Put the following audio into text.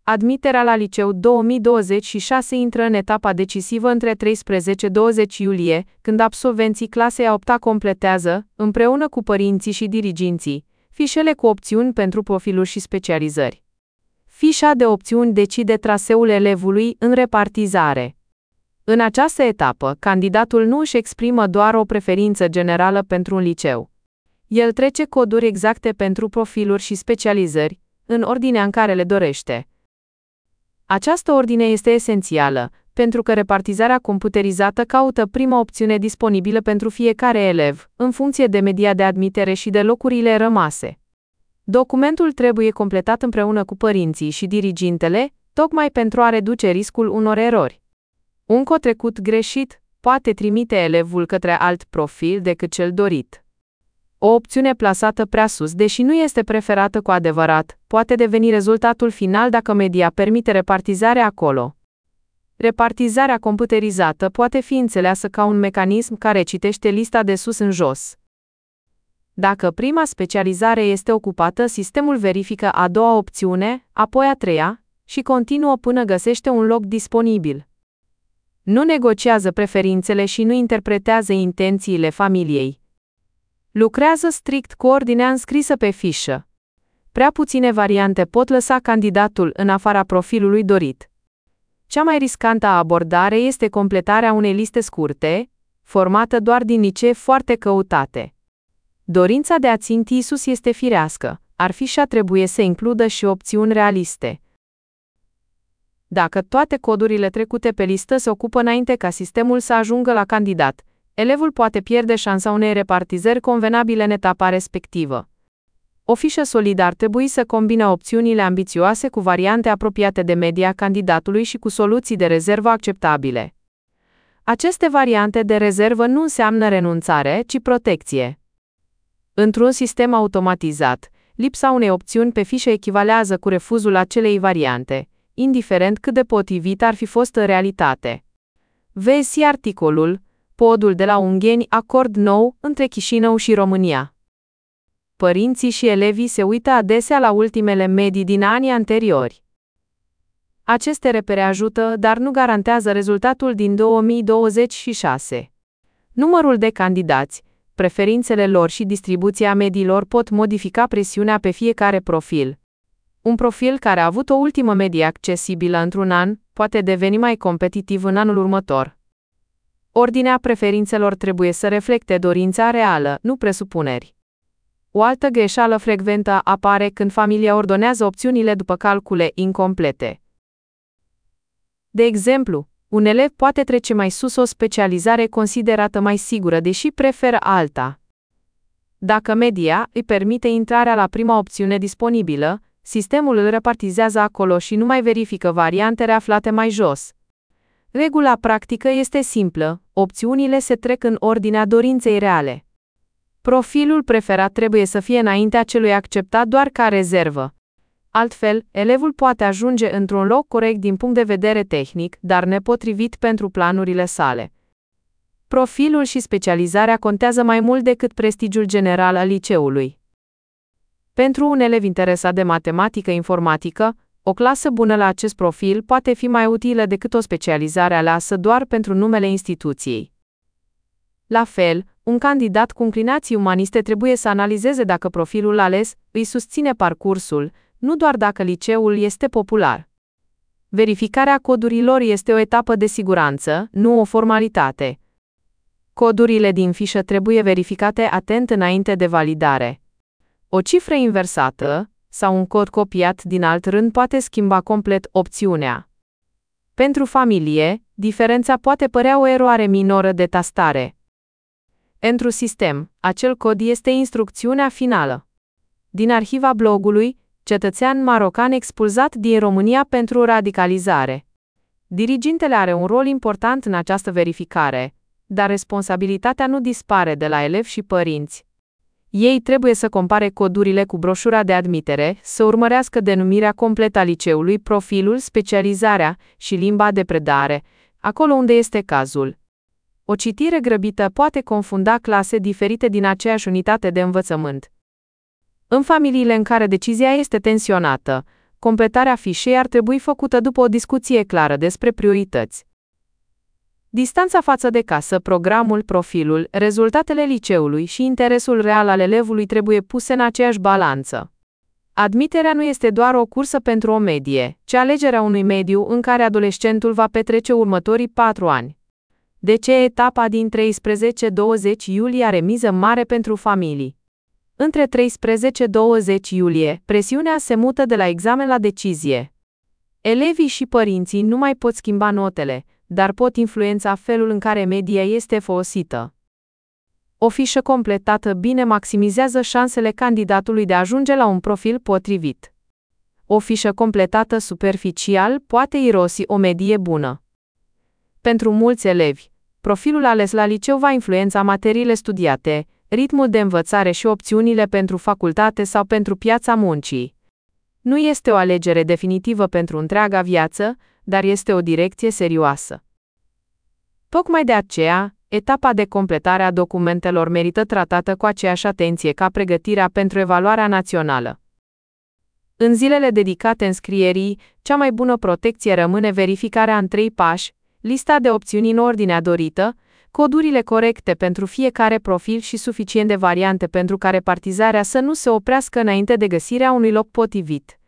Admiterea la liceu 2026 intră în etapa decisivă între 13-20 iulie, când absolvenții clasei a 8-a completează, împreună cu părinții și diriginții, fișele cu opțiuni pentru profiluri și specializări. Fișa de opțiuni decide traseul elevului în repartizare. În această etapă, candidatul nu își exprimă doar o preferință generală pentru un liceu. El trece coduri exacte pentru profiluri și specializări, în ordinea în care le dorește. Această ordine este esențială, pentru că repartizarea computerizată caută prima opțiune disponibilă pentru fiecare elev, în funcție de media de admitere și de locurile rămase. Documentul trebuie completat împreună cu părinții și dirigintele, tocmai pentru a reduce riscul unor erori. Un cod trecut greșit poate trimite elevul către alt profil decât cel dorit. O opțiune plasată prea sus, deși nu este preferată cu adevărat, poate deveni rezultatul final dacă media permite repartizarea acolo. Repartizarea computerizată poate fi înțeleasă ca un mecanism care citește lista de sus în jos. Dacă prima specializare este ocupată, sistemul verifică a doua opțiune, apoi a treia, și continuă până găsește un loc disponibil. Nu negociază preferințele și nu interpretează intențiile familiei. Lucrează strict cu ordinea înscrisă pe fișă. Prea puține variante pot lăsa candidatul în afara profilului dorit. Cea mai riscantă abordare este completarea unei liste scurte, formată doar din licee foarte căutate. Dorința de a ținti sus este firească, ar fișa trebuie să includă și opțiuni realiste. Dacă toate codurile trecute pe listă se ocupă înainte ca sistemul să ajungă la candidat, elevul poate pierde șansa unei repartizări convenabile în etapa respectivă. O fișă solidă ar trebui să combine opțiunile ambițioase cu variante apropiate de media candidatului și cu soluții de rezervă acceptabile. Aceste variante de rezervă nu înseamnă renunțare, ci protecție. Într-un sistem automatizat, lipsa unei opțiuni pe fișă echivalează cu refuzul acelei variante, indiferent cât de potrivit ar fi fost în realitate. Vezi articolul Podul de la Ungheni, acord nou între Chișinău și România. Părinții și elevii se uită adesea la ultimele medii din anii anteriori. Aceste repere ajută, dar nu garantează rezultatul din 2026. Numărul de candidați, preferințele lor și distribuția mediilor pot modifica presiunea pe fiecare profil. Un profil care a avut o ultimă medie accesibilă într-un an poate deveni mai competitiv în anul următor. Ordinea preferințelor trebuie să reflecte dorința reală, nu presupuneri. O altă greșeală frecventă apare când familia ordonează opțiunile după calcule incomplete. De exemplu, un elev poate trece mai sus o specializare considerată mai sigură, deși preferă alta. Dacă media îi permite intrarea la prima opțiune disponibilă, sistemul îl repartizează acolo și nu mai verifică variantele aflate mai jos. Regula practică este simplă, opțiunile se trec în ordinea dorinței reale. Profilul preferat trebuie să fie înaintea celui acceptat doar ca rezervă. Altfel, elevul poate ajunge într-un loc corect din punct de vedere tehnic, dar nepotrivit pentru planurile sale. Profilul și specializarea contează mai mult decât prestigiul general al liceului. Pentru un elev interesat de matematică informatică, o clasă bună la acest profil poate fi mai utilă decât o specializare aleasă doar pentru numele instituției. La fel, un candidat cu inclinații umaniste trebuie să analizeze dacă profilul ales îi susține parcursul, nu doar dacă liceul este popular. Verificarea codurilor este o etapă de siguranță, nu o formalitate. Codurile din fișă trebuie verificate atent înainte de validare. O cifră inversată sau un cod copiat din alt rând poate schimba complet opțiunea. Pentru familie, diferența poate părea o eroare minoră de tastare. Într-un sistem, acel cod este instrucțiunea finală. Din arhiva blogului, cetățean marocan expulzat din România pentru radicalizare. Dirigintele are un rol important în această verificare, dar responsabilitatea nu dispare de la elevi și părinți. Ei trebuie să compare codurile cu broșura de admitere, să urmărească denumirea completă a liceului, profilul, specializarea și limba de predare, acolo unde este cazul. O citire grăbită poate confunda clase diferite din aceeași unitate de învățământ. În familiile în care decizia este tensionată, completarea fișei ar trebui făcută după o discuție clară despre priorități. Distanța față de casă, programul, profilul, rezultatele liceului și interesul real al elevului trebuie puse în aceeași balanță. Admiterea nu este doar o cursă pentru o medie, ci alegerea unui mediu în care adolescentul va petrece următorii 4 ani. De ce etapa din 13-20 iulie are miză mare pentru familii? Între 13-20 iulie, presiunea se mută de la examen la decizie. Elevii și părinții nu mai pot schimba notele, dar pot influența felul în care media este folosită. O fișă completată bine maximizează șansele candidatului de a ajunge la un profil potrivit. O fișă completată superficial poate irosi o medie bună. Pentru mulți elevi, profilul ales la liceu va influența materiile studiate, ritmul de învățare și opțiunile pentru facultate sau pentru piața muncii. Nu este o alegere definitivă pentru întreaga viață, dar este o direcție serioasă. Tocmai de aceea, etapa de completare a documentelor merită tratată cu aceeași atenție ca pregătirea pentru evaluarea națională. În zilele dedicate înscrierii, cea mai bună protecție rămâne verificarea în 3 pași, lista de opțiuni în ordinea dorită, codurile corecte pentru fiecare profil și suficient de variante pentru ca repartizarea să nu se oprească înainte de găsirea unui loc potrivit.